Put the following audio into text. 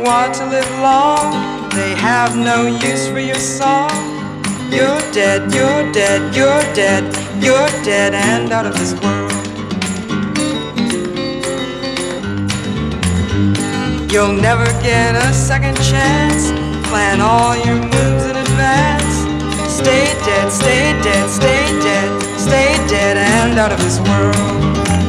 want to live long, they have no use for your song. You're dead, you're dead, you're dead, you're dead and out of this world. You'll never get a second chance, plan all your moves in advance. Stay dead, stay dead, stay dead, stay dead and out of this world.